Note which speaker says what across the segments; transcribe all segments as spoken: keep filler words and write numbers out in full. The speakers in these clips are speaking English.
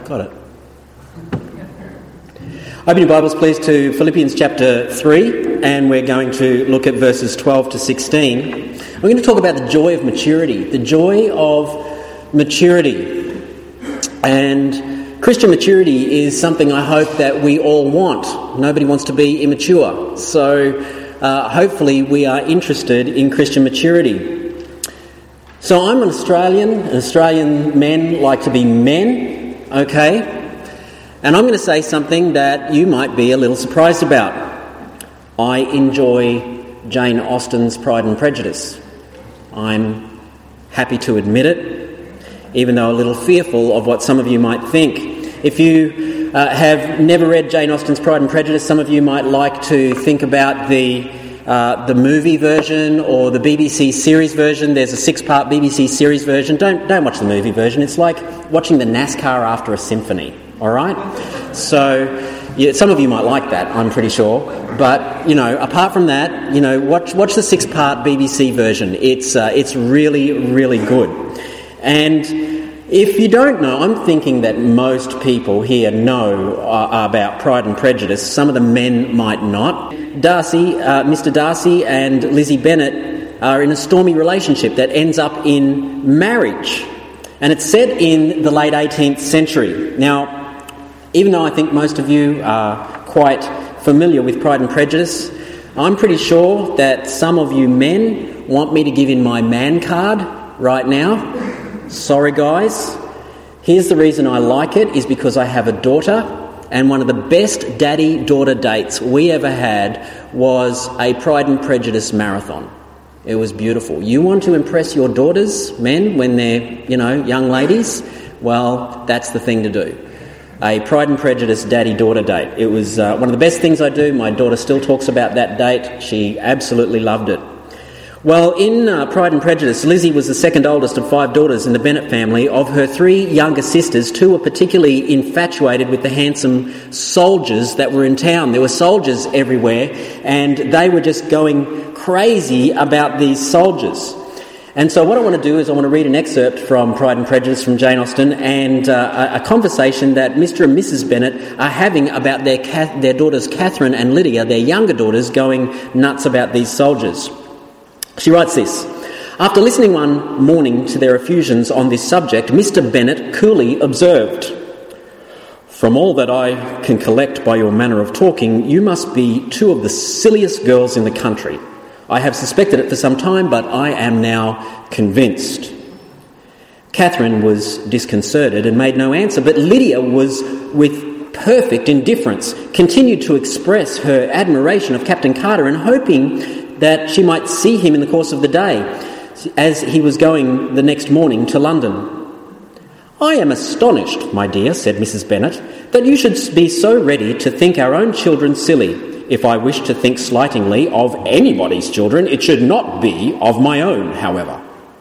Speaker 1: got it. Open your Bibles, please, to Philippians chapter three, and we're going to look at verses twelve to sixteen. We're going to talk about the joy of maturity, the joy of maturity. And Christian maturity is something I hope that we all want. Nobody wants to be immature. So uh, hopefully we are interested in Christian maturity. So I'm an Australian, and Australian men like to be men, okay? And I'm going to say something that you might be a little surprised about. I enjoy Jane Austen's Pride and Prejudice. I'm happy to admit it, even though a little fearful of what some of you might think. If you uh, have never read Jane Austen's Pride and Prejudice, some of you might like to think about the uh, the movie version or the B B C series version. There's a six-part B B C series version. Don't don't watch the movie version. It's like watching the NASCAR after a symphony. All right? So yeah, some of you might like that, I'm pretty sure. But, you know, apart from that, you know, watch watch the six-part B B C version. It's uh, it's really, really good. And if you don't know, I'm thinking that most people here know uh, about Pride and Prejudice. Some of the men might not. Darcy, uh, Mister Darcy and Lizzie Bennet are in a stormy relationship that ends up in marriage. And it's set in the late eighteenth century. Now, even though I think most of you are quite familiar with Pride and Prejudice, I'm pretty sure that some of you men want me to give in my man card right now. Sorry, guys. Here's the reason I like it, is because I have a daughter, and one of the best daddy-daughter dates we ever had was a Pride and Prejudice marathon. It was beautiful. You want to impress your daughters, men, when they're, you know, young ladies? Well, that's the thing to do. A Pride and Prejudice daddy-daughter date. It was uh, one of the best things I do. My daughter still talks about that date. She absolutely loved it. Well, in uh, Pride and Prejudice, Lizzie was the second oldest of five daughters in the Bennet family. Of her three younger sisters, two were particularly infatuated with the handsome soldiers that were in town. There were soldiers everywhere, and they were just going crazy about these soldiers. And so what I want to do is I want to read an excerpt from Pride and Prejudice from Jane Austen, and uh, a, a conversation that Mister and Missus Bennet are having about their ca- their daughters Catherine and Lydia, their younger daughters, going nuts about these soldiers. She writes this: "After listening one morning to their effusions on this subject, Mister Bennet coolly observed, 'From all that I can collect by your manner of talking, you must be two of the silliest girls in the country. I have suspected it for some time, but I am now convinced.' Catherine was disconcerted and made no answer, but Lydia was, with perfect indifference, continued to express her admiration of Captain Carter and hoping that she might see him in the course of the day, as he was going the next morning to London. 'I am astonished, my dear,' said Missus Bennet, 'that you should be so ready to think our own children silly. If I wish to think slightingly of anybody's children, it should not be of my own, however.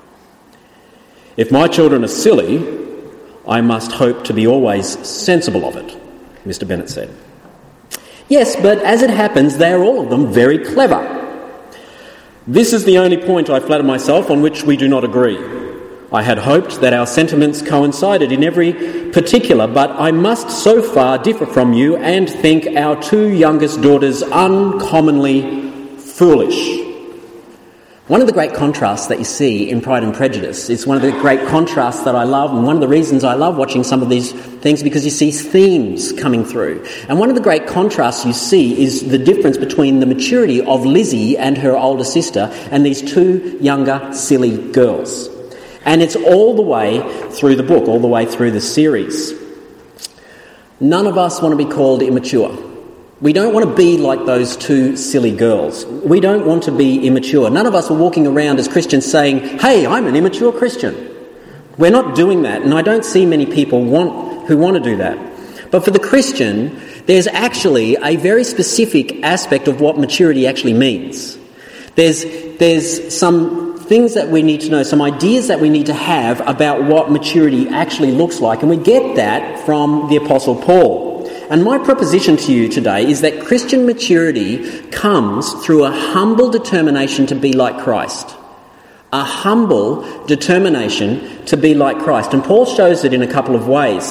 Speaker 1: If my children are silly, I must hope to be always sensible of it,' Mister Bennet said. 'Yes, but as it happens, they are all of them very clever. This is the only point, I flatter myself, on which we do not agree. I had hoped that our sentiments coincided in every particular, but I must so far differ from you and think our two youngest daughters uncommonly foolish.'" One of the great contrasts that you see in Pride and Prejudice is one of the great contrasts that I love, and one of the reasons I love watching some of these things, because you see themes coming through. And one of the great contrasts you see is the difference between the maturity of Lizzie and her older sister and these two younger, silly girls. And it's all the way through the book, all the way through the series. None of us want to be called immature. We don't want to be like those two silly girls. We don't want to be immature. None of us are walking around as Christians saying, "Hey, I'm an immature Christian." We're not doing that, and I don't see many people want who want to do that. But for the Christian, there's actually a very specific aspect of what maturity actually means. There's there's some things that we need to know, some ideas that we need to have about what maturity actually looks like, and we get that from the Apostle Paul. And my proposition to you today is that Christian maturity comes through a humble determination to be like Christ. A humble determination to be like Christ. And Paul shows it in a couple of ways.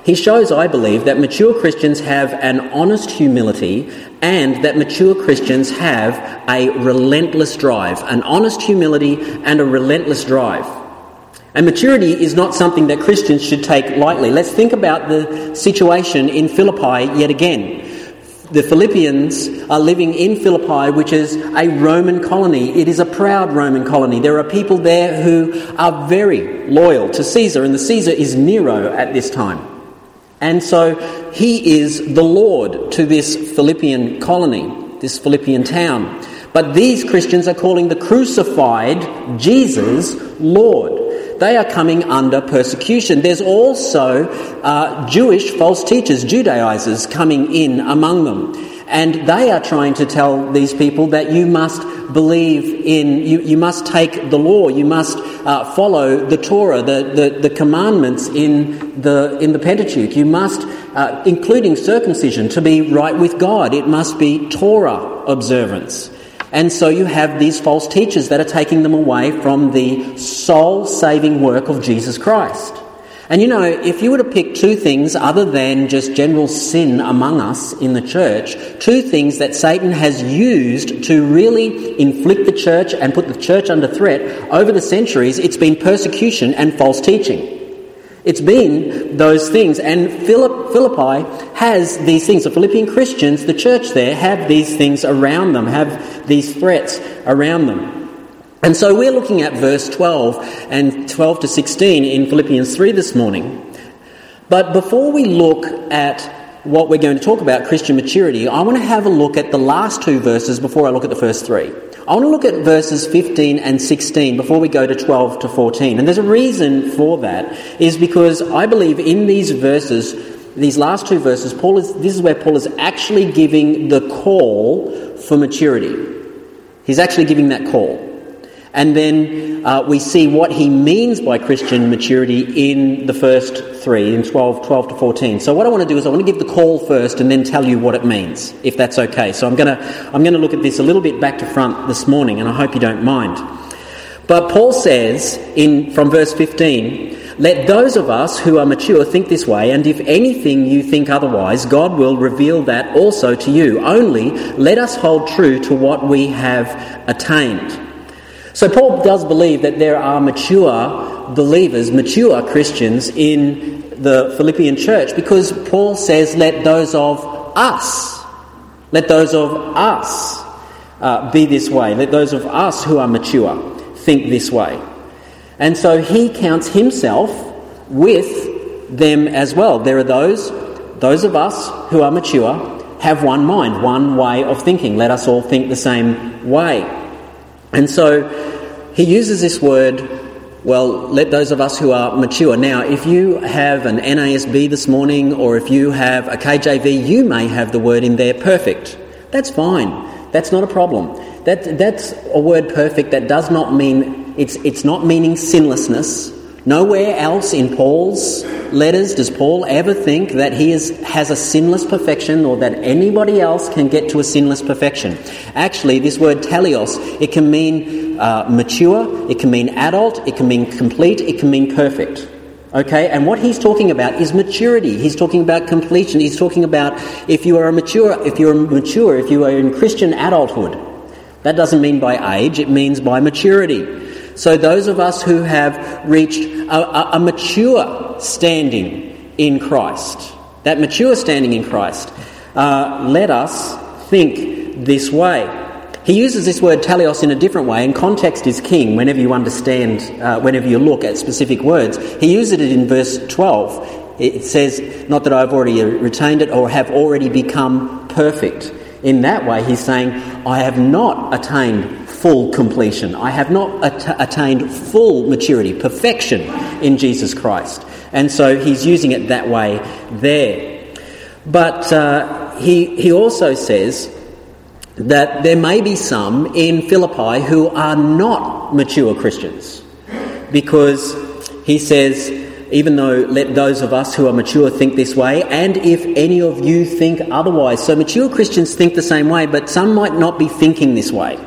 Speaker 1: he shows, I believe, that mature Christians have an honest humility and that mature Christians have a relentless drive, an honest humility and a relentless drive. And maturity is not something that Christians should take lightly. Let's think about the situation in Philippi yet again. The Philippians are living in Philippi, which is a Roman colony. It is a proud Roman colony. There are people there who are very loyal to Caesar, and the Caesar is Nero at this time. And so he is the Lord to this Philippian colony, this Philippian town. But these Christians are calling the crucified Jesus Lord. They are coming under persecution. There's also uh, Jewish false teachers, Judaizers, coming in among them. And they are trying to tell these people that you must believe in, you, you must take the law, you must uh, follow the Torah, the, the, the commandments in the in the Pentateuch. You must, uh, including circumcision, to be right with God. It must be Torah observance. And so you have these false teachers that are taking them away from the soul-saving work of Jesus Christ. And you know, if you were to pick two things other than just general sin among us in the church, two things that Satan has used to really inflict the church and put the church under threat over the centuries, it's been persecution and false teaching. It's been those things, and Philipp, Philippi has these things. The Philippian Christians, the church there, have these things around them, have these threats around them. And so we're looking at verse twelve and twelve to sixteen in Philippians three this morning. But before we look at what we're going to talk about, Christian maturity, I want to have a look at the last two verses before I look at the first three. I want to look at verses fifteen and sixteen before we go to twelve to fourteen. And there's a reason for that, is because I believe in these verses, these last two verses, Paul is this is where Paul is actually giving the call for maturity. He's actually giving that call. And then uh, we see what he means by Christian maturity in the first three, in twelve, twelve to fourteen. So what I want to do is I want to give the call first and then tell you what it means, if that's okay. So I'm going to I'm going to look at this a little bit back to front this morning, and I hope you don't mind. But Paul says in from verse fifteen, "Let those of us who are mature think this way, and if anything you think otherwise, God will reveal that also to you. Only let us hold true to what we have attained." So Paul does believe that there are mature believers, mature Christians in the Philippian church, because Paul says, let those of us, let those of us uh, be this way. Let those of us who are mature think this way. And so he counts himself with them as well. There are those, those of us who are mature have one mind, one way of thinking. Let us all think the same way. And so he uses this word, well, let those of us who are mature. Now, if you have an N A S B this morning, or if you have a K J V, you may have the word in there, perfect. That's fine. That's not a problem. That that's a word perfect that does not mean, it's it's not meaning sinlessness. Nowhere else in Paul's letters does Paul ever think that he is, has a sinless perfection, or that anybody else can get to a sinless perfection. Actually, this word teleos, it can mean uh, mature, it can mean adult, it can mean complete, it can mean perfect. Okay, and what he's talking about is maturity. He's talking about completion. He's talking about if you are a mature, if you're mature, if you are in Christian adulthood. That doesn't mean by age, it means by maturity. So those of us who have reached a, a, a mature standing in Christ, that mature standing in Christ, uh, let us think this way. He uses this word teleos in a different way, and context is king whenever you understand, uh, whenever you look at specific words. He uses it in verse twelve. It says, not that I've already retained it or have already become perfect. In that way, he's saying, I have not attained full completion. I have not at- attained full maturity, perfection in Jesus Christ. And so he's using it that way there. But uh, he he also says that there may be some in Philippi who are not mature Christians, because he says, even though let those of us who are mature think this way, and if any of you think otherwise. So mature Christians think the same way, but some might not be thinking this way.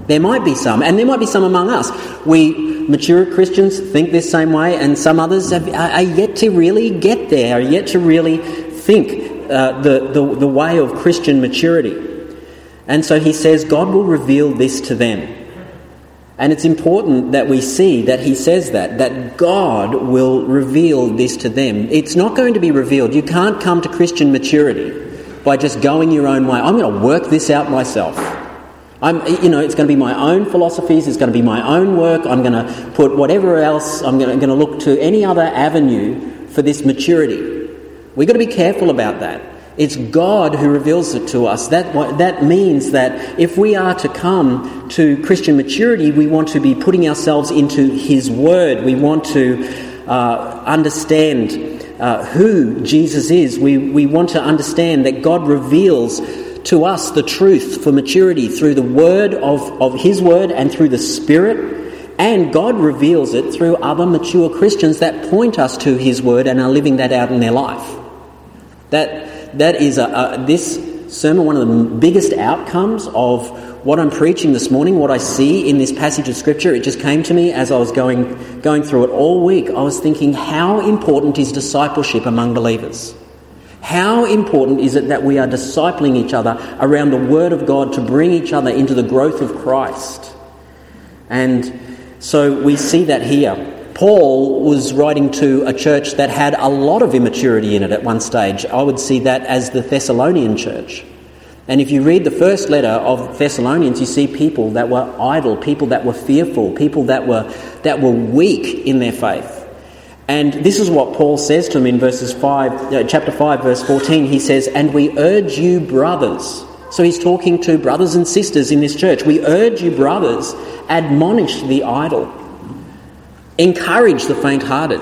Speaker 1: There might be some, and there might be some among us. We mature Christians think this same way, and some others have, are yet to really get there, are yet to really think uh, the, the, the way of Christian maturity. And so he says God will reveal this to them. And it's important that we see that he says that, that God will reveal this to them. It's not going to be revealed. You can't come to Christian maturity by just going your own way. I'm going to work this out myself. I'm, you know, it's going to be my own philosophies, it's going to be my own work, I'm going to put whatever else, I'm going to, going to look to any other avenue for this maturity. We've got to be careful about that. It's God who reveals it to us. That, that means that if we are to come to Christian maturity, we want to be putting ourselves into his word. We want to uh, understand uh, who Jesus is. We, we want to understand that God reveals to us the truth for maturity through the word of, of his word and through the Spirit, and God reveals it through other mature Christians that point us to his word and are living that out in their life. That that is a, a, this sermon, one of the biggest outcomes of what I'm preaching this morning, what I see in this passage of Scripture. It just came to me as I was going going through it all week. I was thinking, how important is discipleship among believers? How important is it that we are discipling each other around the Word of God to bring each other into the growth of Christ? And so we see that here. Paul was writing to a church that had a lot of immaturity in it at one stage. I would see that as the Thessalonian church. And if you read the first letter of Thessalonians, you see people that were idle, people that were fearful, people that were that were weak in their faith. And this is what Paul says to them in verses five, uh, chapter five, verse fourteen. He says, "And we urge you, brothers." So he's talking to brothers and sisters in this church. "We urge you, brothers, admonish the idle, encourage the faint-hearted,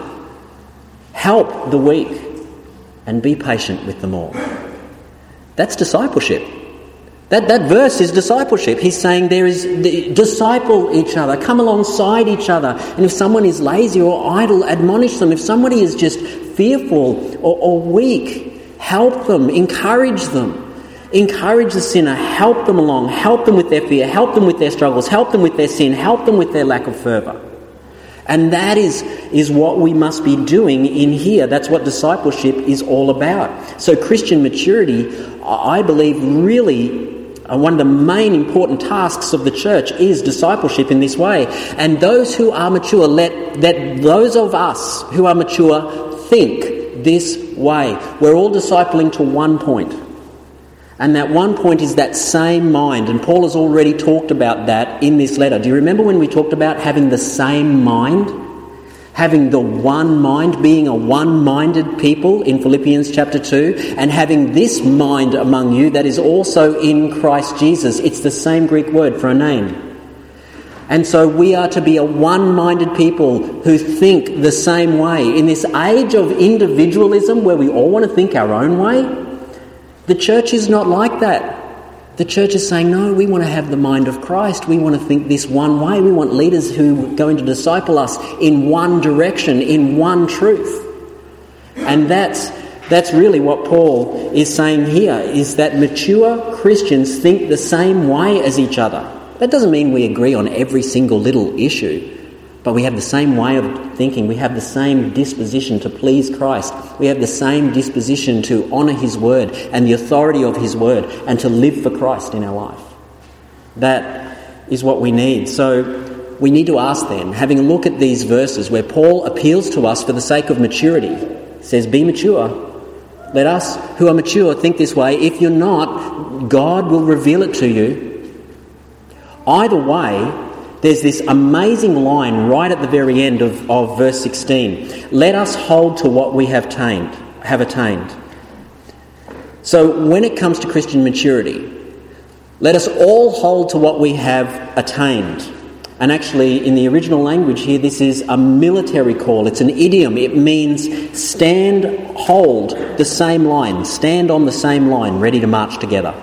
Speaker 1: help the weak, and be patient with them all." That's discipleship. That that verse is discipleship. He's saying there is disciple each other, come alongside each other. And if someone is lazy or idle, admonish them. If somebody is just fearful or, or weak, help them, encourage them. Encourage the sinner, help them along, help them with their fear, help them with their struggles, help them with their sin, help them with their lack of fervour. And that is, is what we must be doing in here. That's what discipleship is all about. So Christian maturity, I believe, really one of the main important tasks of the church is discipleship in this way. And those who are mature, let, let those of us who are mature think this way. We're all discipling to one point. And that one point is that same mind. And Paul has already talked about that in this letter. Do you remember when we talked about having the same mind? Having the one mind, being a one-minded people in Philippians chapter two, and having this mind among you that is also in Christ Jesus. It's the same Greek word for a name. And so we are to be a one-minded people who think the same way. In this age of individualism where we all want to think our own way, the church is not like that. The church is saying, no, we want to have the mind of Christ. We want to think this one way. We want leaders who are going to disciple us in one direction, in one truth. And that's that's really what Paul is saying here, is that mature Christians think the same way as each other. That doesn't mean we agree on every single little issue, but we have the same way of thinking. We have the same disposition to please Christ. We have the same disposition to honour his word and the authority of his word and to live for Christ in our life. That is what we need. So we need to ask then, having a look at these verses where Paul appeals to us for the sake of maturity, says, be mature. Let us who are mature think this way. If you're not, God will reveal it to you. Either way, there's this amazing line right at the very end of, of verse sixteen. Let us hold to what we have attained, have attained. So when it comes to Christian maturity, let us all hold to what we have attained. And actually, in the original language here, this is a military call. It's an idiom. It means stand, hold the same line. Stand on the same line, ready to march together.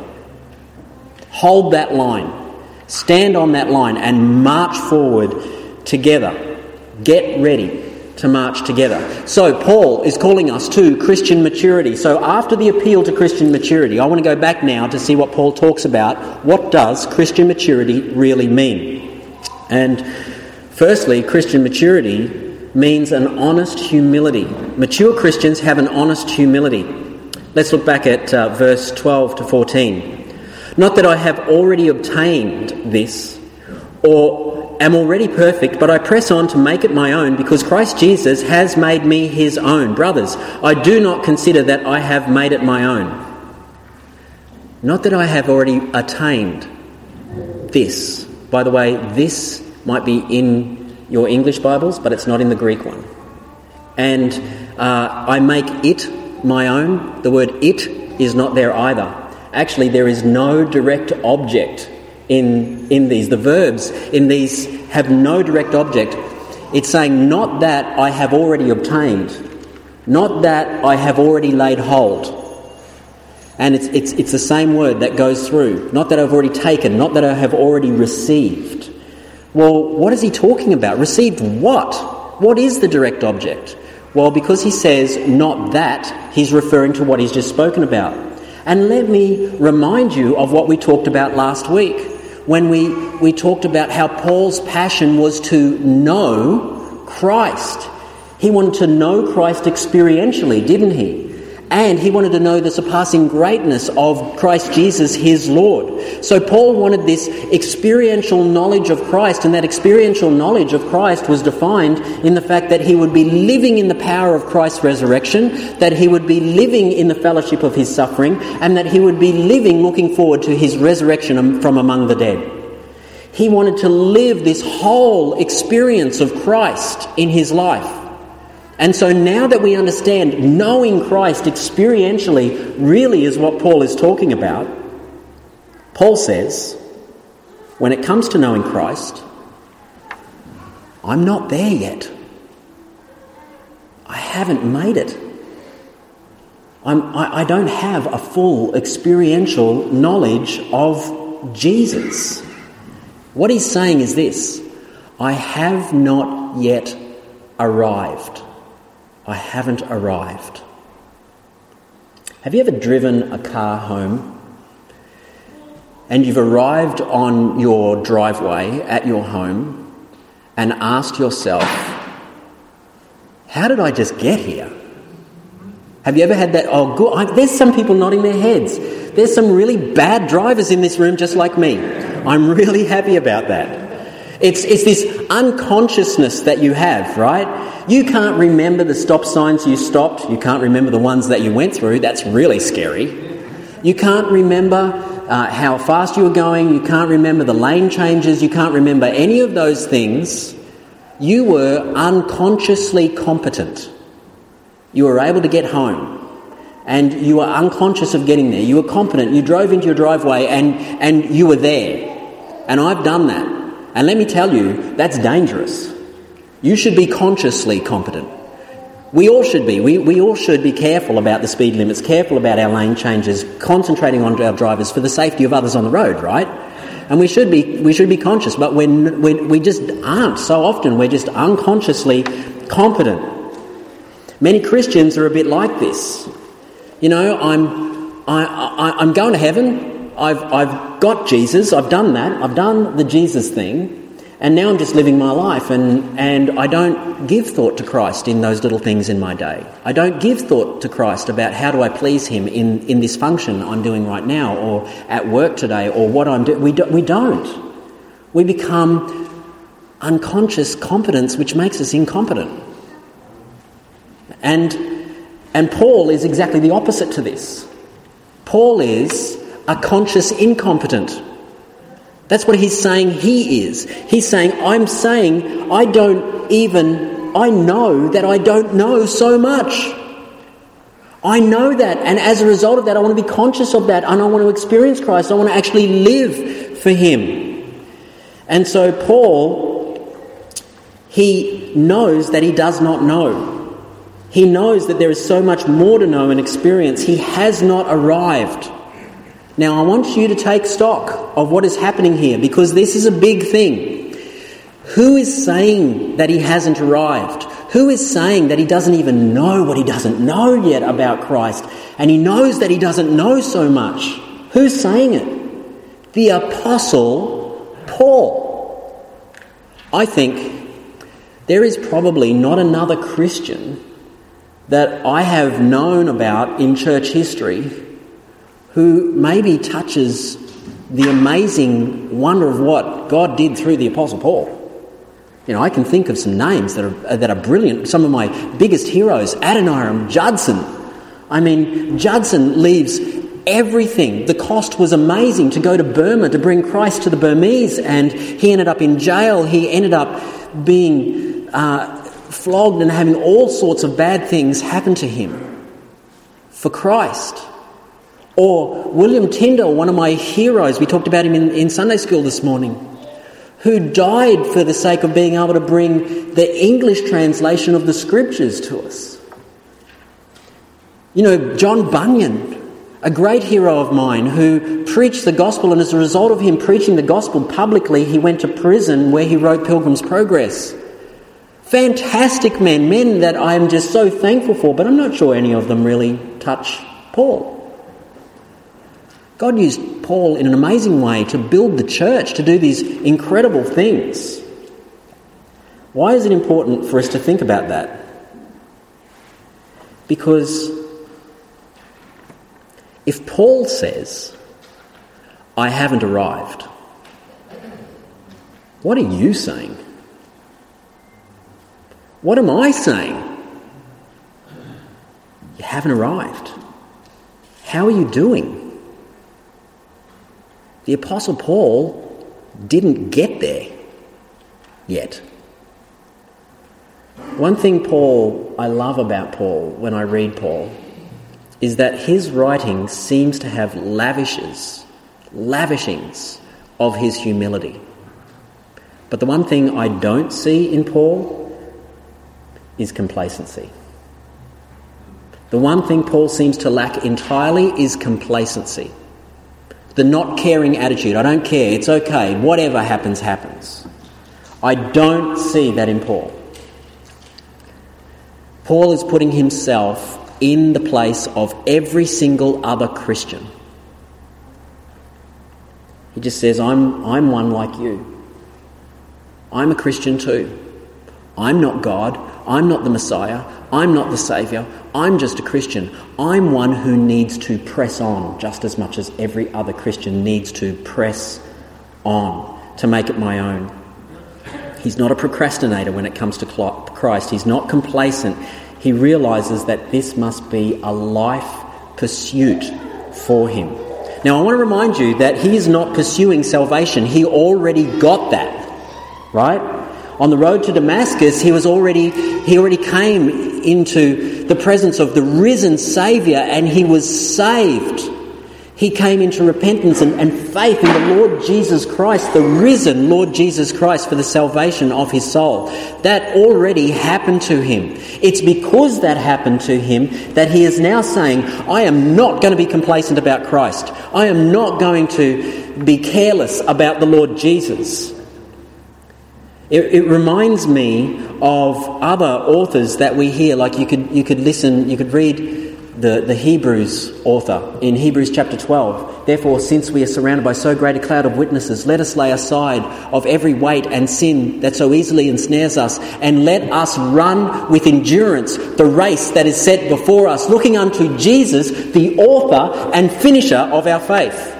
Speaker 1: Hold that line. Stand on that line and march forward together. Get ready. to march together. So Paul is calling us to Christian maturity. So after the appeal to Christian maturity, I want to go back now to see what Paul talks about. What does Christian maturity really mean? And firstly, Christian maturity means an honest humility. Mature Christians have an honest humility. Let's look back at uh, verse twelve to fourteen. Not that I have already obtained this, or am already perfect, but I press on to make it my own, because Christ Jesus has made me his own. Brothers, I do not consider that I have made it my own. Not that I have already attained this. By the way, this might be in your English Bibles, but it's not in the Greek one. And uh, I make it my own. The word it is not there either. Actually, there is no direct object in in these. The verbs in these have no direct object. It's saying not that I have already obtained, not that I have already laid hold. And it's it's it's the same word that goes through. Not that I've already taken, not that I have already received. Well, what is he talking about? Received what? What is the direct object? Well, because he says not that, he's referring to what he's just spoken about. And let me remind you of what we talked about last week, when we, we talked about how Paul's passion was to know Christ. He wanted to know Christ experientially, didn't he? And he wanted to know the surpassing greatness of Christ Jesus, his Lord. So Paul wanted this experiential knowledge of Christ, and that experiential knowledge of Christ was defined in the fact that he would be living in the power of Christ's resurrection, that he would be living in the fellowship of his suffering, and that he would be living looking forward to his resurrection from among the dead. He wanted to live this whole experience of Christ in his life. And so now that we understand knowing Christ experientially really is what Paul is talking about, Paul says, when it comes to knowing Christ, I'm not there yet. I haven't made it. I'm, I, I don't have a full experiential knowledge of Jesus. What he's saying is this: I have not yet arrived. I haven't arrived. Have you ever driven a car home and you've arrived on your driveway at your home and asked yourself, how did I just get here? Have you ever had that? Oh, good. I, there's some people nodding their heads. There's some really bad drivers in this room just like me. I'm really happy about that. It's, it's this unconsciousness that you have, right? You can't remember the stop signs you stopped. You can't remember the ones that you went through. That's really scary. You can't remember uh, how fast you were going. You can't remember the lane changes. You can't remember any of those things. You were unconsciously competent. You were able to get home. And you were unconscious of getting there. You were competent. You drove into your driveway and, and you were there. And I've done that. And let me tell you, that's dangerous. You should be consciously competent. We all should be. We, we all should be careful about the speed limits, careful about our lane changes, concentrating on our drivers for the safety of others on the road, right? And we should be we should be conscious, but when we, we just aren't. So often we're just unconsciously competent. Many Christians are a bit like this. You know, I'm I, I, I'm going to heaven. I've I've got Jesus, I've done that, I've done the Jesus thing, and now I'm just living my life, and, and I don't give thought to Christ in those little things in my day. I don't give thought to Christ about how do I please him in, in this function I'm doing right now, or at work today, or what I'm doing. We, do, we don't. We become unconscious competence, which makes us incompetent. And, and Paul is exactly the opposite to this. Paul is a conscious incompetent. That's what he's saying he is. He's saying, I'm saying I don't even, I know that I don't know so much. I know that, and as a result of that, I want to be conscious of that, and I want to experience Christ. I want to actually live for him. And so Paul, he knows that he does not know. He knows that there is so much more to know and experience. He has not arrived. Now, I want you to take stock of what is happening here, because this is a big thing. Who is saying that he hasn't arrived? Who is saying that he doesn't even know what he doesn't know yet about Christ, and he knows that he doesn't know so much? Who's saying it? The Apostle Paul. I think there is probably not another Christian that I have known about in church history who maybe touches the amazing wonder of what God did through the Apostle Paul. You know, I can think of some names that are that are brilliant. Some of my biggest heroes, Adoniram Judson. I mean, Judson leaves everything. The cost was amazing to go to Burma to bring Christ to the Burmese, and he ended up in jail. He ended up being uh, flogged and having all sorts of bad things happen to him for Christ. Or William Tyndale, one of my heroes, we talked about him in, in Sunday school this morning, who died for the sake of being able to bring the English translation of the Scriptures to us. You know, John Bunyan, a great hero of mine who preached the gospel, and as a result of him preaching the gospel publicly, he went to prison where he wrote Pilgrim's Progress. Fantastic men, men that I am just so thankful for, but I'm not sure any of them really touch Paul. God used Paul in an amazing way to build the church, to do these incredible things. Why is it important for us to think about that? Because if Paul says, I haven't arrived, what are you saying? What am I saying? You haven't arrived. How are you doing? The Apostle Paul didn't get there yet. One thing Paul, I love about Paul when I read Paul, is that his writing seems to have lavishes, lavishings of his humility. But the one thing I don't see in Paul is complacency. The one thing Paul seems to lack entirely is complacency. The not caring attitude. I don't care, it's okay, whatever happens, happens. I don't see that in Paul. Paul is putting himself in the place of every single other Christian. He just says, I'm, I'm one like you. I'm a Christian too. I'm not God. I'm not the Messiah. I'm not the Saviour. I'm just a Christian. I'm one who needs to press on just as much as every other Christian needs to press on to make it my own. He's not a procrastinator when it comes to Christ. He's not complacent. He realises that this must be a life pursuit for him. Now, I want to remind you that he is not pursuing salvation. He already got that, right? On the road to Damascus, he was already he already came into the presence of the risen Saviour, and he was saved. He came into repentance and, and faith in the Lord Jesus Christ, the risen Lord Jesus Christ, for the salvation of his soul. That already happened to him. It's because that happened to him that he is now saying, I am not going to be complacent about Christ. I am not going to be careless about the Lord Jesus. It, it reminds me of other authors that we hear, like you could you could listen, you could read the, the Hebrews author in Hebrews chapter twelve. Therefore, since we are surrounded by so great a cloud of witnesses, let us lay aside of every weight and sin that so easily ensnares us, and let us run with endurance the race that is set before us, looking unto Jesus, the author and finisher of our faith.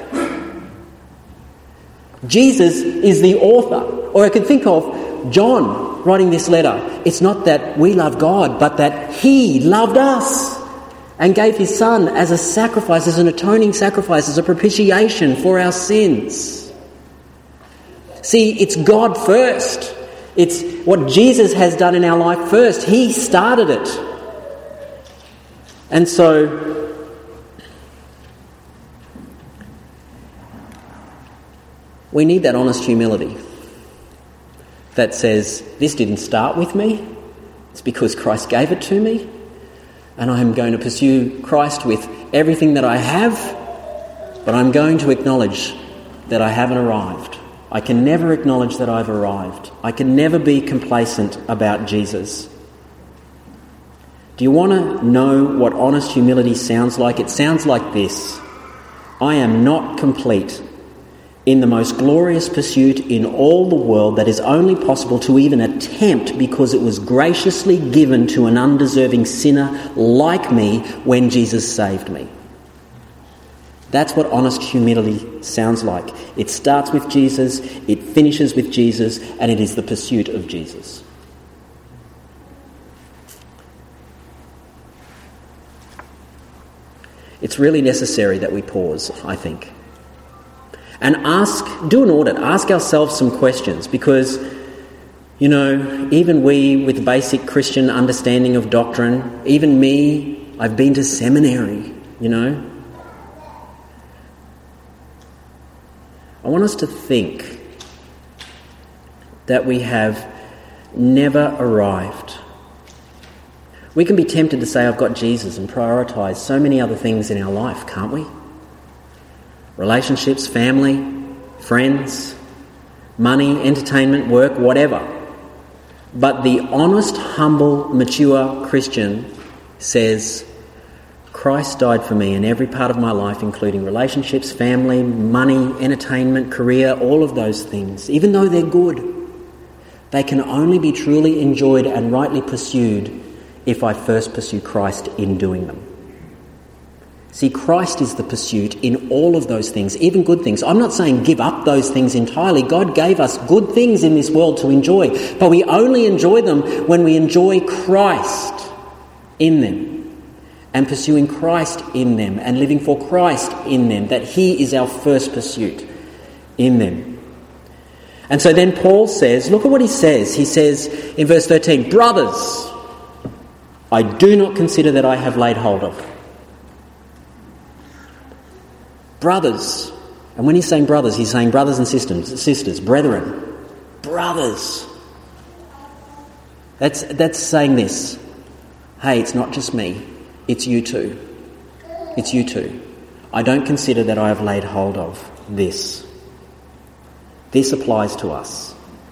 Speaker 1: Jesus is the author. Or I could think of John writing this letter. It's not that we love God, but that he loved us and gave his son as a sacrifice, as an atoning sacrifice, as a propitiation for our sins. See, it's God first. It's what Jesus has done in our life first. He started it. And so we need that honest humility that says, this didn't start with me, it's because Christ gave it to me, and I'm going to pursue Christ with everything that I have, but I'm going to acknowledge that I haven't arrived. I can never acknowledge that I've arrived. I can never be complacent about Jesus. Do you want to know what honest humility sounds like? It sounds like this. I am not complete in the most glorious pursuit in all the world that is only possible to even attempt because it was graciously given to an undeserving sinner like me when Jesus saved me. That's what honest humility sounds like. It starts with Jesus, it finishes with Jesus, and it is the pursuit of Jesus. It's really necessary that we pause, I think, and ask, do an audit, ask ourselves some questions, because, you know, even we with basic Christian understanding of doctrine, even me, I've been to seminary, you know. I want us to think that we have never arrived. We can be tempted to say, I've got Jesus, and prioritise so many other things in our life, can't we? Relationships, family, friends, money, entertainment, work, whatever. But the honest, humble, mature Christian says, Christ died for me in every part of my life, including relationships, family, money, entertainment, career, all of those things. Even though they're good, they can only be truly enjoyed and rightly pursued if I first pursue Christ in doing them. See, Christ is the pursuit in all of those things, even good things. I'm not saying give up those things entirely. God gave us good things in this world to enjoy, but we only enjoy them when we enjoy Christ in them and pursuing Christ in them and living for Christ in them, that He is our first pursuit in them. And so then Paul says, look at what he says. He says in verse thirteen, brothers, I do not consider that I have laid hold of. Brothers. And when he's saying brothers, he's saying brothers and sisters, sisters, brethren, brothers. That's, that's saying this. Hey, it's not just me. It's you too. It's you too. I don't consider that I have laid hold of this. This applies to us.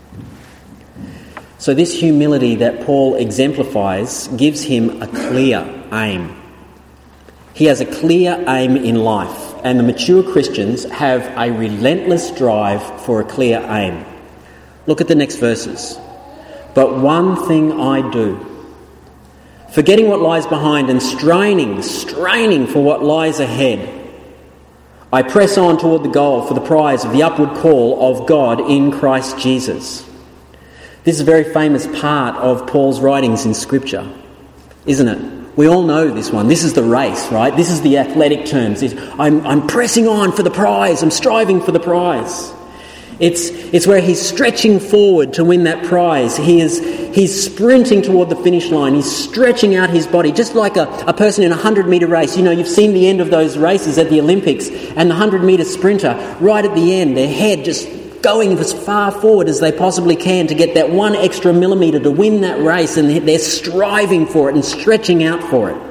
Speaker 1: So this humility that Paul exemplifies gives him a clear aim. He has a clear aim in life, and the mature Christians have a relentless drive for a clear aim. Look at the next verses. But one thing I do, forgetting what lies behind and straining, straining for what lies ahead, I press on toward the goal for the prize of the upward call of God in Christ Jesus. This is a very famous part of Paul's writings in Scripture, isn't it? We all know this one. This is the race, right? This is the athletic terms. It's, I'm, I'm pressing on for the prize. I'm striving for the prize. It's, it's where he's stretching forward to win that prize. He is he's sprinting toward the finish line. He's stretching out his body, just like a, a person in a hundred-metre race. You know, you've seen the end of those races at the Olympics, and the hundred-metre sprinter, right at the end, their head just going as far forward as they possibly can to get that one extra millimetre to win that race, and they're striving for it and stretching out for it.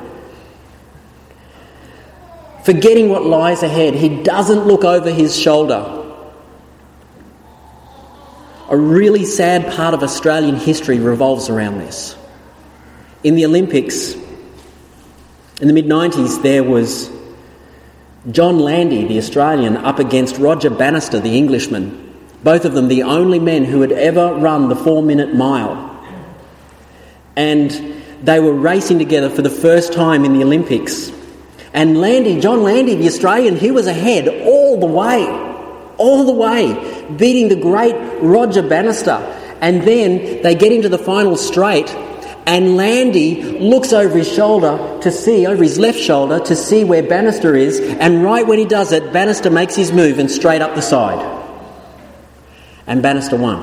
Speaker 1: Forgetting what lies ahead, he doesn't look over his shoulder. A really sad part of Australian history revolves around this. In the Olympics, in the mid nineties, there was John Landy, the Australian, up against Roger Bannister, the Englishman. Both of them the only men who had ever run the four-minute mile. And they were racing together for the first time in the Olympics. And Landy, John Landy, the Australian, he was ahead all the way, all the way, beating the great Roger Bannister. And then they get into the final straight, and Landy looks over his shoulder to see, over his left shoulder, to see where Bannister is, and right when he does it, Bannister makes his move and straight up the side. And Bannister won.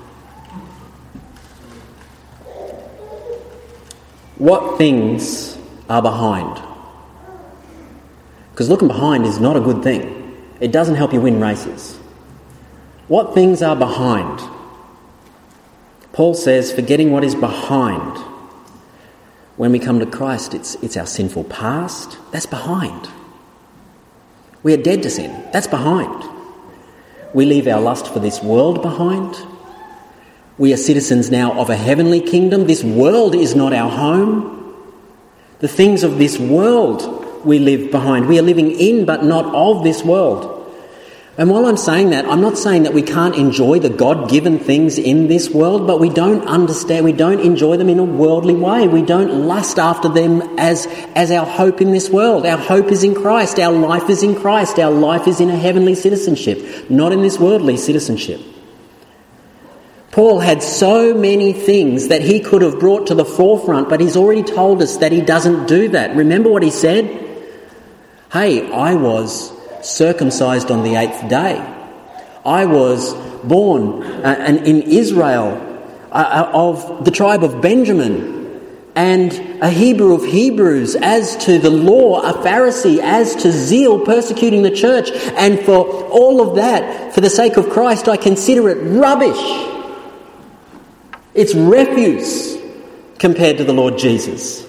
Speaker 1: What things are behind? Because looking behind is not a good thing. It doesn't help you win races. What things are behind? Paul says, forgetting what is behind. When we come to Christ, it's, it's our sinful past. That's behind. We are dead to sin. That's behind. We leave our lust for this world behind. We are citizens now of a heavenly kingdom. This world is not our home. The things of this world we live behind. We are living in but not of this world. And while I'm saying that, I'm not saying that we can't enjoy the God-given things in this world, but we don't understand, we don't enjoy them in a worldly way. We don't lust after them as, as our hope in this world. Our hope is in Christ. Our life is in Christ. Our life is in a heavenly citizenship, not in this worldly citizenship. Paul had so many things that he could have brought to the forefront, but he's already told us that he doesn't do that. Remember what he said? Hey, I was circumcised on the eighth day. I was born uh, and in Israel uh, of the tribe of Benjamin, and a Hebrew of Hebrews, as to the law, a Pharisee, as to zeal, persecuting the church. And for all of that, for the sake of Christ, I consider it rubbish. It's refuse compared to the Lord Jesus.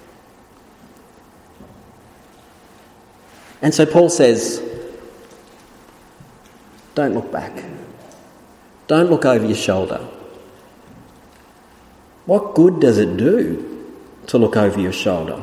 Speaker 1: And so Paul says, don't look back. Don't look over your shoulder. What good does it do to look over your shoulder?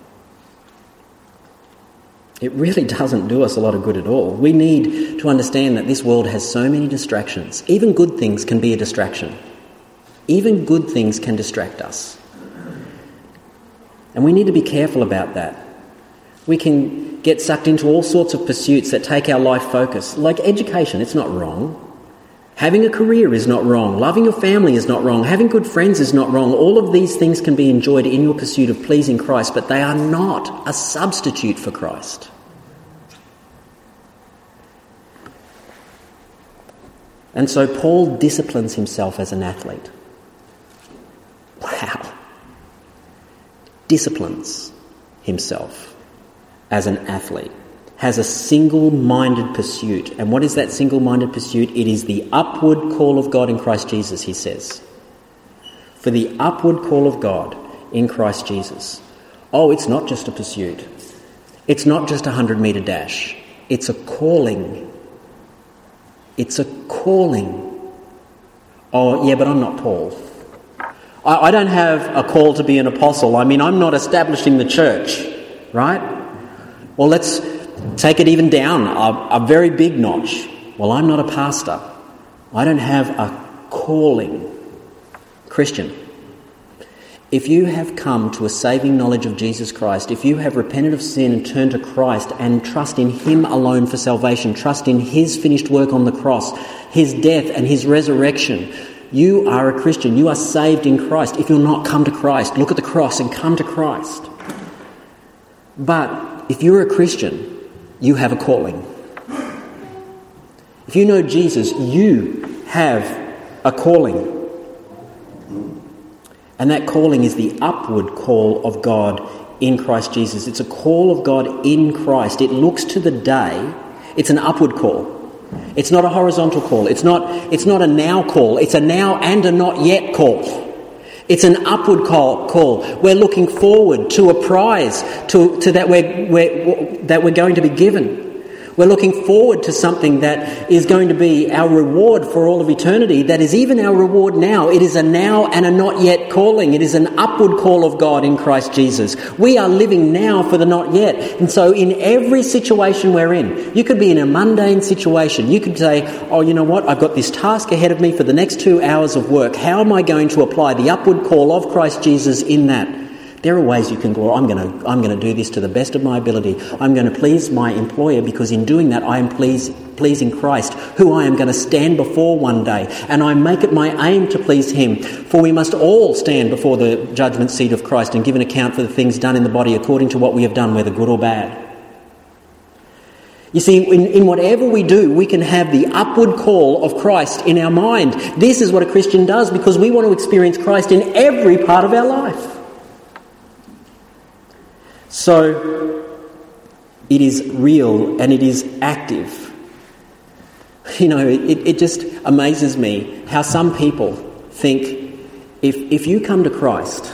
Speaker 1: It really doesn't do us a lot of good at all. We need to understand that this world has so many distractions. Even good things can be a distraction. Even good things can distract us. And we need to be careful about that. We can get sucked into all sorts of pursuits that take our life focus. Like education, it's not wrong. Having a career is not wrong. Loving your family is not wrong. Having good friends is not wrong. All of these things can be enjoyed in your pursuit of pleasing Christ, but they are not a substitute for Christ. And so Paul disciplines himself as an athlete. Wow. Disciplines himself as an athlete, has a single-minded pursuit. And what is that single-minded pursuit? It is the upward call of God in Christ Jesus, he says. For the upward call of God in Christ Jesus. Oh, it's not just a pursuit. It's not just a hundred-metre dash. It's a calling. It's a calling. Oh, yeah, but I'm not Paul. I, I don't have a call to be an apostle. I mean, I'm not establishing the church, right? Well, let's take it even down a, a very big notch. Well, I'm not a pastor. I don't have a calling. Christian, if you have come to a saving knowledge of Jesus Christ, if you have repented of sin and turned to Christ and trust in him alone for salvation, trust in his finished work on the cross, his death and his resurrection, you are a Christian. You are saved in Christ. If you're not, come to Christ. Look at the cross and come to Christ. But if you're a Christian, you have a calling. If you know Jesus, you have a calling. And that calling is the upward call of God in Christ Jesus. It's a call of God in Christ. It looks to the day. It's an upward call. It's not a horizontal call. It's not, it's not a now call. It's a now and a not yet call. It's an upward call. call. We're looking forward to a prize to, to that, we're, we're, that we're going to be given. We're looking forward to something that is going to be our reward for all of eternity, that is even our reward now. It is a now and a not yet calling. It is an upward call of God in Christ Jesus. We are living now for the not yet. And so in every situation we're in, you could be in a mundane situation. You could say, oh, you know what? I've got this task ahead of me for the next two hours of work. How am I going to apply the upward call of Christ Jesus in that? There are ways you can go, I'm going to I'm going to do this to the best of my ability. I'm going to please my employer because in doing that I am please, pleasing Christ, who I am going to stand before one day. And I make it my aim to please him. For we must all stand before the judgment seat of Christ and give an account for the things done in the body according to what we have done, whether good or bad. You see, in, in whatever we do, we can have the upward call of Christ in our mind. This is what a Christian does because we want to experience Christ in every part of our life. So, it is real and it is active. You know, it, it just amazes me how some people think if if you come to Christ,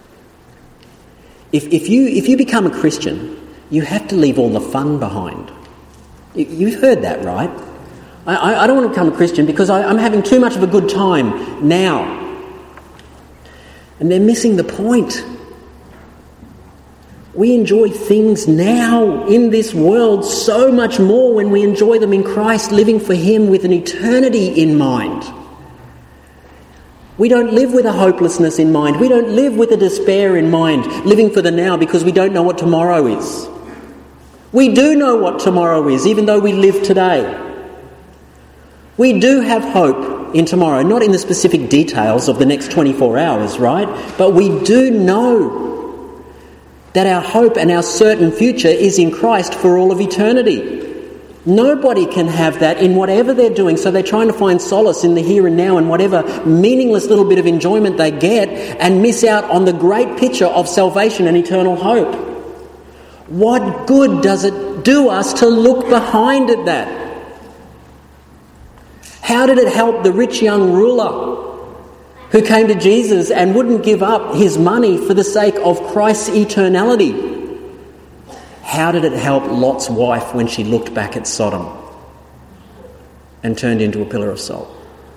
Speaker 1: if if you if you become a Christian, you have to leave all the fun behind. You've heard that, right? I, I don't want to become a Christian because I, I'm having too much of a good time now. And they're missing the point. We enjoy things now in this world so much more when we enjoy them in Christ, living for Him with an eternity in mind. We don't live with a hopelessness in mind. We don't live with a despair in mind, living for the now because we don't know what tomorrow is. We do know what tomorrow is, even though we live today. We do have hope in tomorrow, not in the specific details of the next twenty-four hours, right? But we do know that our hope and our certain future is in Christ for all of eternity. Nobody can have that in whatever they're doing, so they're trying to find solace in the here and now and whatever meaningless little bit of enjoyment they get and miss out on the great picture of salvation and eternal hope. What good does it do us to look behind at that? How did it help the rich young ruler who came to Jesus and wouldn't give up his money for the sake of Christ's eternality? How did it help Lot's wife when she looked back at Sodom and turned into a pillar of salt?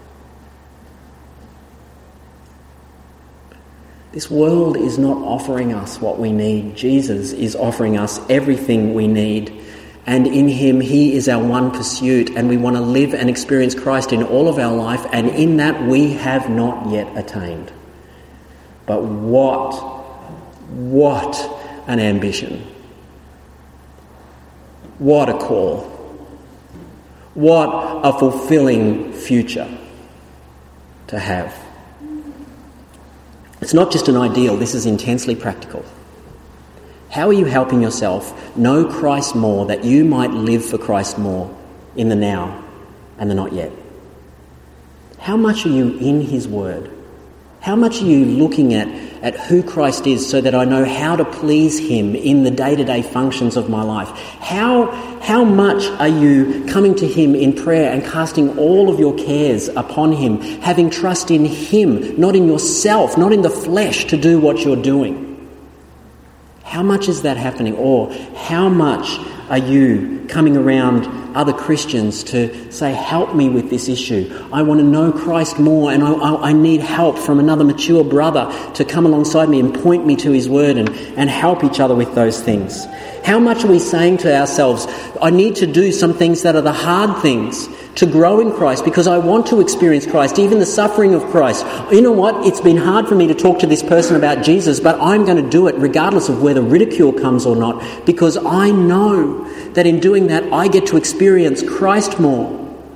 Speaker 1: This world is not offering us what we need. Jesus is offering us everything we need. And in Him, He is our one pursuit, and we want to live and experience Christ in all of our life, and in that we have not yet attained. But what, what an ambition. What a call. What a fulfilling future to have. It's not just an ideal, this is intensely practical. How are you helping yourself know Christ more, that you might live for Christ more in the now and the not yet? How much are you in His Word? How much are you looking at, at who Christ is so that I know how to please Him in the day-to-day functions of my life? How, how much are you coming to Him in prayer and casting all of your cares upon Him, having trust in Him, not in yourself, not in the flesh to do what you're doing? How much is that happening? Or how much are you coming around other Christians to say, help me with this issue? I want to know Christ more, and I, I, I need help from another mature brother to come alongside me and point me to His Word and, and help each other with those things. How much are we saying to ourselves, I need to do some things that are the hard things to grow in Christ because I want to experience Christ, even the suffering of Christ. You know what? It's been hard for me to talk to this person about Jesus, but I'm going to do it regardless of whether ridicule comes or not, because I know that in doing that I get to experience Christ more.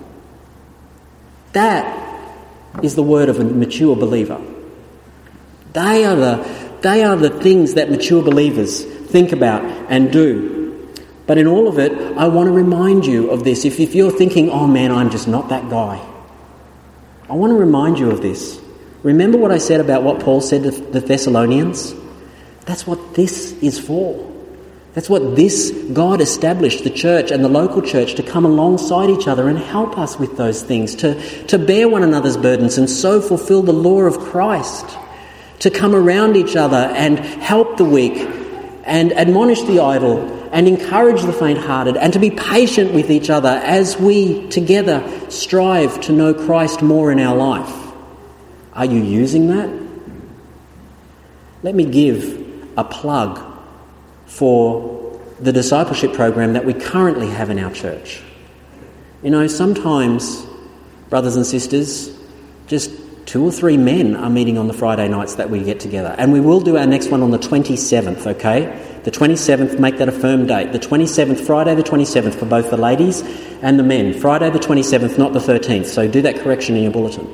Speaker 1: That is the word of a mature believer. They are the, they are the things that mature believers think about and do. But in all of it, I want to remind you of this. If, if you're thinking, oh man, I'm just not that guy, I want to remind you of this. Remember what I said about what Paul said to the Thessalonians? That's what this is for. That's what this God established, the church and the local church, to come alongside each other and help us with those things, to, to bear one another's burdens and so fulfill the law of Christ, to come around each other and help the weak and admonish the idle and encourage the faint-hearted, and to be patient with each other as we together strive to know Christ more in our life. Are you using that? Let me give a plug for the discipleship program that we currently have in our church. You know, sometimes, brothers and sisters, just two or three men are meeting on the Friday nights that we get together. And we will do our next one on the twenty-seventh, okay? The twenty-seventh, make that a firm date. The twenty-seventh, Friday the twenty-seventh for both the ladies and the men. Friday the twenty-seventh, not the thirteenth. So do that correction in your bulletin.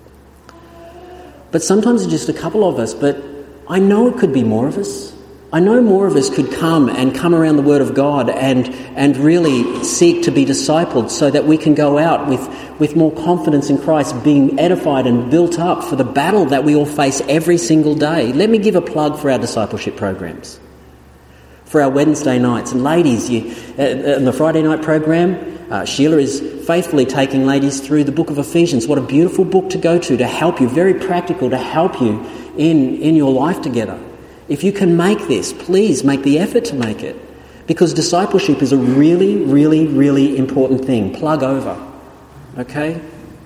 Speaker 1: But sometimes it's just a couple of us, but I know it could be more of us. I know more of us could come and come around the Word of God and and really seek to be discipled so that we can go out with, with more confidence in Christ, being edified and built up for the battle that we all face every single day. Let me give a plug for our discipleship programs, for our Wednesday nights. And ladies, you, uh, in the Friday night program, uh, Sheila is faithfully taking ladies through the book of Ephesians. What a beautiful book to go to, to help you, very practical, to help you in, in your life together. If you can make this, please make the effort to make it, because discipleship is a really, really, really important thing. Plug over, okay?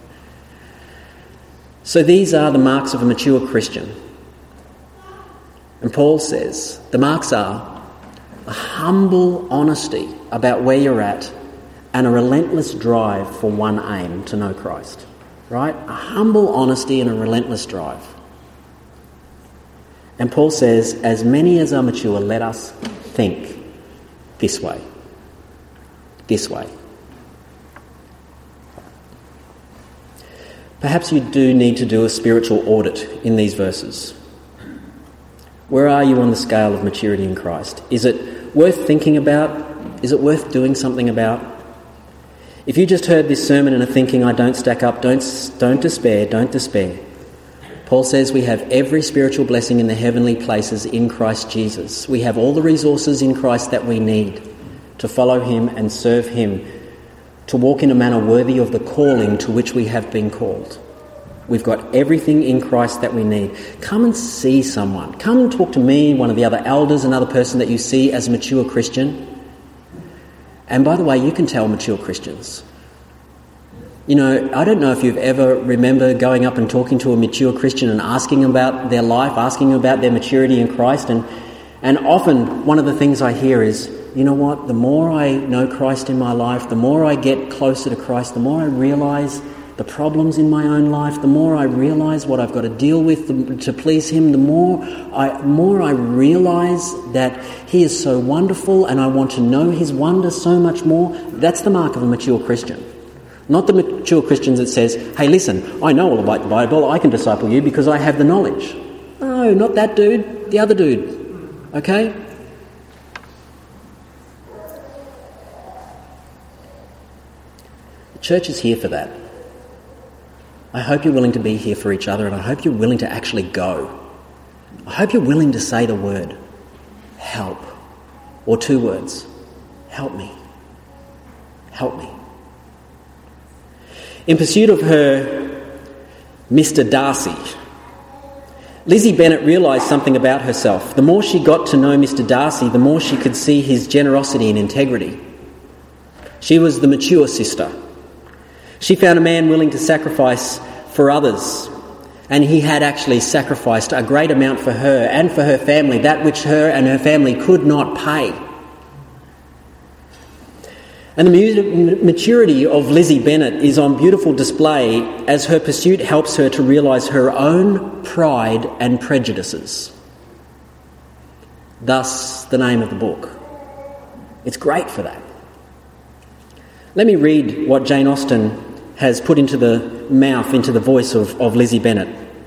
Speaker 1: So these are the marks of a mature Christian. And Paul says the marks are a humble honesty about where you're at, and a relentless drive for one aim, to know Christ. Right? A humble honesty and a relentless drive. And Paul says, as many as are mature, let us think this way. This way. Perhaps you do need to do a spiritual audit in these verses. Where are you on the scale of maturity in Christ? Is it worth thinking about? Is it worth doing something about? If you just heard this sermon and are thinking, I don't stack up, don't, don't despair, don't despair. Paul says we have every spiritual blessing in the heavenly places in Christ Jesus. We have all the resources in Christ that we need to follow him and serve him, to walk in a manner worthy of the calling to which we have been called. We've got everything in Christ that we need. Come and see someone. Come and talk to me, one of the other elders, another person that you see as a mature Christian. And by the way, you can tell mature Christians. You know, I don't know if you've ever remember going up and talking to a mature Christian and asking about their life, asking about their maturity in Christ. And, and often one of the things I hear is, you know what, the more I know Christ in my life, the more I get closer to Christ, the more I realise the problems in my own life, the more I realise what I've got to deal with to please him, the more I more I realise that he is so wonderful and I want to know his wonder so much more. That's the mark of a mature Christian. Not the mature Christian that says, hey, listen, I know all about the Bible, I can disciple you because I have the knowledge. No, not that dude, the other dude. Okay? The church is here for that. I hope you're willing to be here for each other, and I hope you're willing to actually go. I hope you're willing to say the word, help, or two words, help me, help me. In pursuit of her Mister Darcy, Lizzie Bennet realised something about herself. The more she got to know Mister Darcy, the more she could see his generosity and integrity. She was the mature sister. She found a man willing to sacrifice for others, and he had actually sacrificed a great amount for her and for her family, that which her and her family could not pay. And the maturity of Lizzie Bennet is on beautiful display as her pursuit helps her to realise her own pride and prejudices. Thus, the name of the book. It's great for that. Let me read what Jane Austen has put into the mouth, into the voice of, of Lizzie Bennet.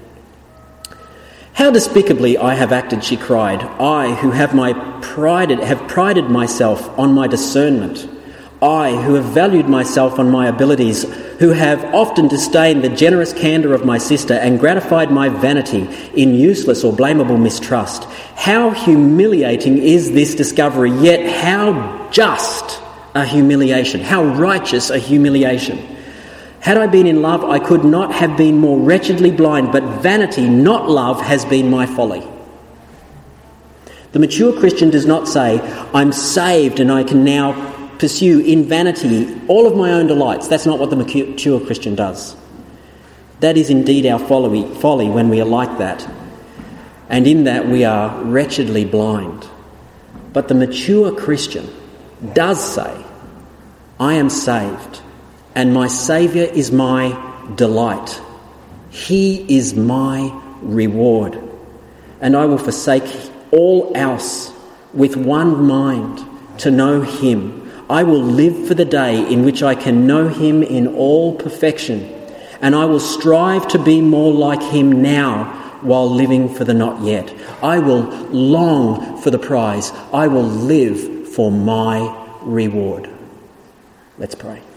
Speaker 1: How despicably I have acted, she cried, I who have my prided, have prided myself on my discernment, I who have valued myself on my abilities, who have often disdained the generous candour of my sister and gratified my vanity in useless or blamable mistrust. How humiliating is this discovery, yet how just a humiliation, how righteous a humiliation. Had I been in love, I could not have been more wretchedly blind, but vanity, not love, has been my folly. The mature Christian does not say, I'm saved and I can now pursue in vanity all of my own delights. That's not what the mature Christian does. That is indeed our folly, folly when we are like that. And in that we are wretchedly blind. But the mature Christian does say, I am saved. And my Saviour is my delight. He is my reward. And I will forsake all else with one mind to know him. I will live for the day in which I can know him in all perfection. And I will strive to be more like him now while living for the not yet. I will long for the prize. I will live for my reward. Let's pray.